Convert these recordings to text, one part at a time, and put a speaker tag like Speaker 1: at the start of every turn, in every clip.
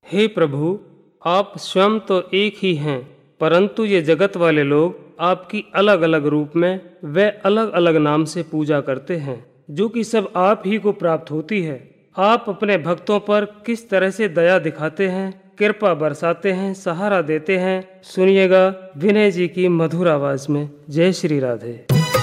Speaker 1: हे प्रभु, आप स्वयं तो एक ही हैं, परंतु ये जगत वाले लोग आपकी अलग अलग रूप में व अलग अलग नाम से पूजा करते हैं, जो कि सब आप ही को प्राप्त होती है। आप अपने भक्तों पर किस तरह से दया दिखाते हैं, कृपा बरसाते हैं, सहारा देते हैं। सुनिएगा विनय जी की मधुर आवाज में। जय श्री राधे।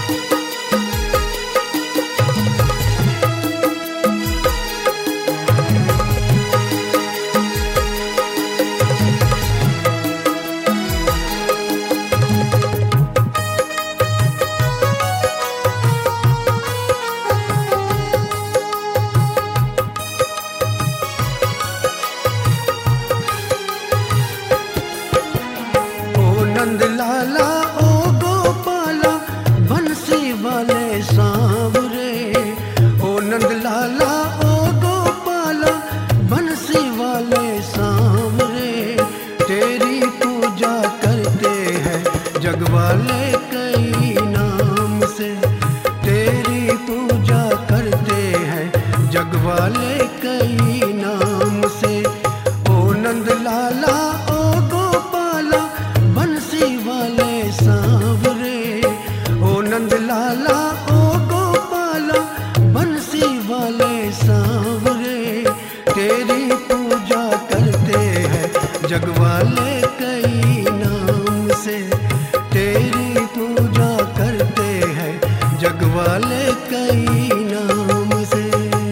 Speaker 2: नंद लाला ओ गोपाला बंसी वाले सांवरे, ओ नंद लाला ओ गोपाला बंसी वाले सांवरे, तेरी पूजा करते हैं जग वाले कई नाम से, तेरी पूजा करते हैं जग वाले कई नाम से। ओ नंद लाला ओ गोपाला बंसी वाले सांवरे, ओ नंद लाला ओ गोपाला बंसी वाले सांवरे, तेरी पूजा करते हैं जग वाले कई नाम से, तेरी पूजा करते हैं जग वाले कई नाम से।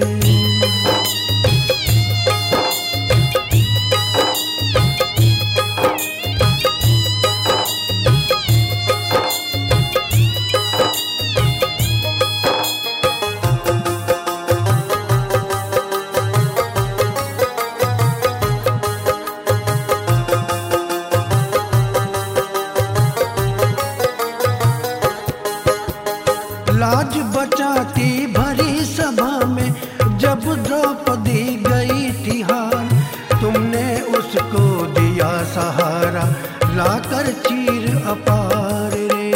Speaker 2: लाज बचाती भरी सभा में जब द्रौपदी गई थी हार, तुमने उसको दिया सहारा लाकर चीर अपार रे।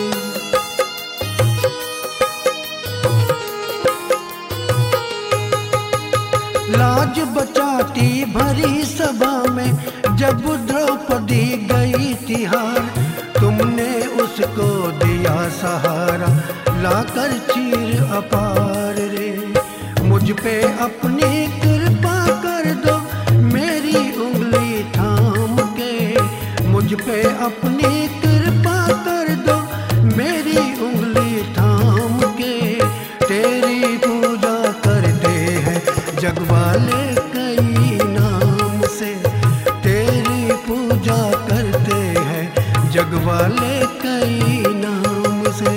Speaker 2: लाज बचाती भरी सभा में जब द्रौपदी गई थी हार, तुमने उसको दिया सहारा लाकर चीर अपार रे। मुझ पे अपनी कृपा कर दो मेरी उंगली थाम के, मुझ पे अपनी कृपा कर दो मेरी उंगली थाम के, तेरी पूजा करते हैं जग वाले कई नाम से, तेरी पूजा करते हैं जग वाले कई नाम से।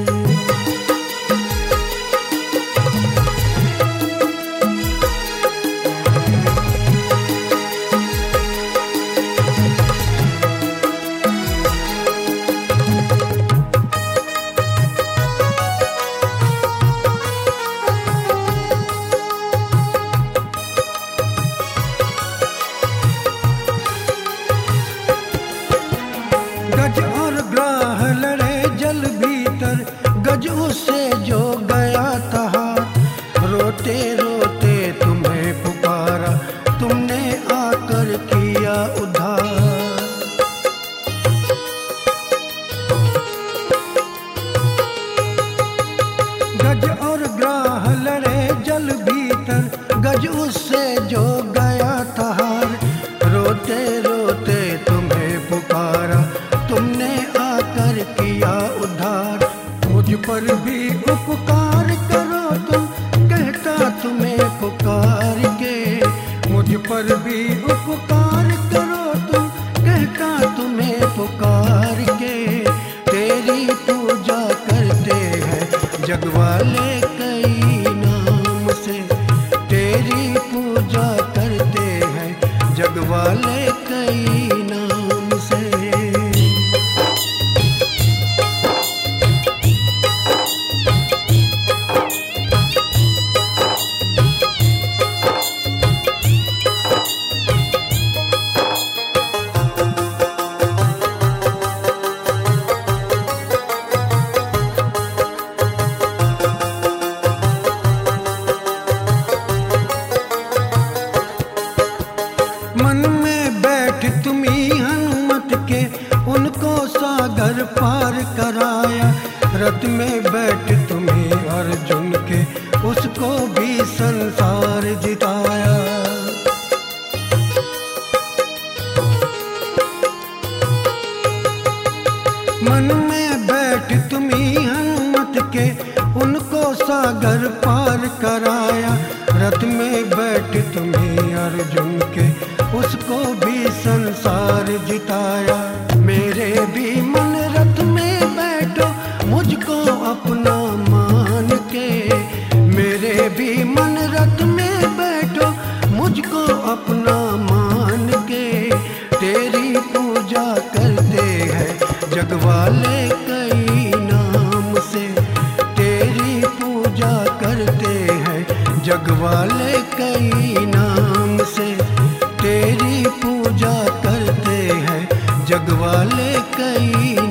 Speaker 2: गज और ग्राह लड़े जल भीतर, गज उससे जो गया था हाथ, रोते रोते तुम्हें पुकारा तुमने आकर किया उद्धार। गज और ग्राह लड़े जल भीतर, गज उससे जो गया था हार, रोते रोते तुम्हें पुकारा तुमने आकर किया उद्धार। मुझ पर भी उपकार करो तुम, कहता तुम्हें पुकार के, मुझ पर भी उपकार करो तुम, कहता तुम्हें पुकार के, तेरी पूजा करते हैं जग वाले कई नाम से, तेरी पूजा करते हैं जग वाले कई नाम से। रथ में बैठ तुम्हें अर्जुन के उसको भी संसार जिताया। मन में बैठ तुम्ही हनुमत के उनको सागर पार कराया। रथ में बैठ तुम्ही अर्जुन के उसको भी संसार जिताया। मेरे भी मन रथ में बैठो मुझको अपना मान के। मेरे भी मन रथ में बैठो मुझको अपना मान के। तेरी पूजा करते हैं जग वाले कई नाम से। तेरी पूजा करते हैं जग वाले कई नाम से। तेरी पूजा करते हैं जग वाले कई